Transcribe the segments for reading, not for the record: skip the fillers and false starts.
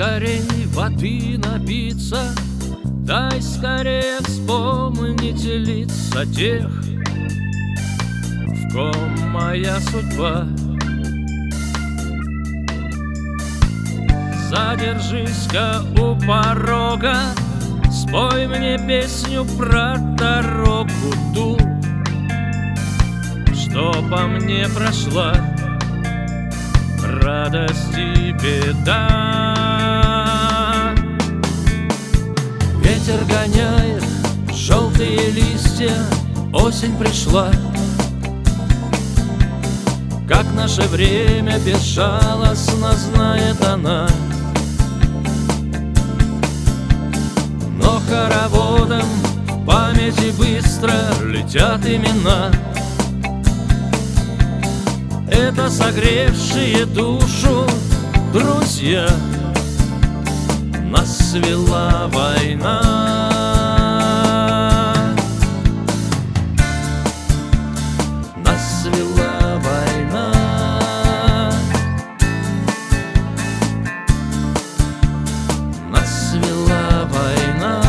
скорей воды напиться, дай скорее вспомнить лица тех, в ком моя судьба. Задержись-ка у порога, спой мне песню про дорогу ту, что по мне прошла, радость и беда. Ветер гоняет желтые листья, осень пришла. Как наше время безжалостно знает она, но хороводом в памяти быстро летят имена. Это согревшие душу друзья, нас свела война. Нас свела война. Нас свела война.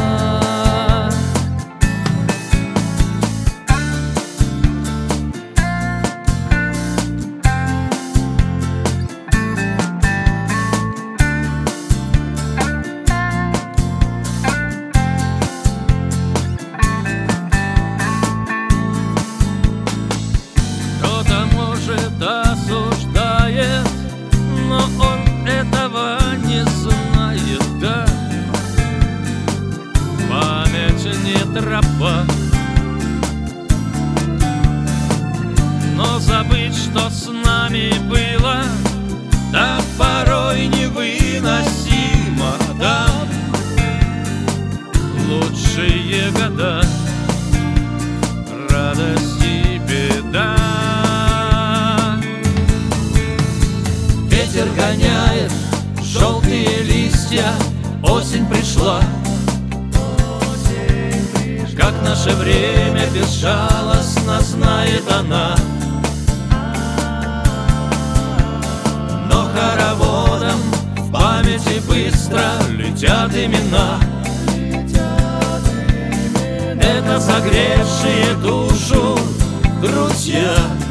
Осуждает, но он этого не знает, да. Память не тропа, но забыть, что с нами было, да порой невыносимо, да. Лучшие года, радость и беда. Ветер гоняет желтые листья, осень пришла. Как наше время безжалостно знает она, но хороводом в памяти быстро летят имена. Это согревшие душу друзья,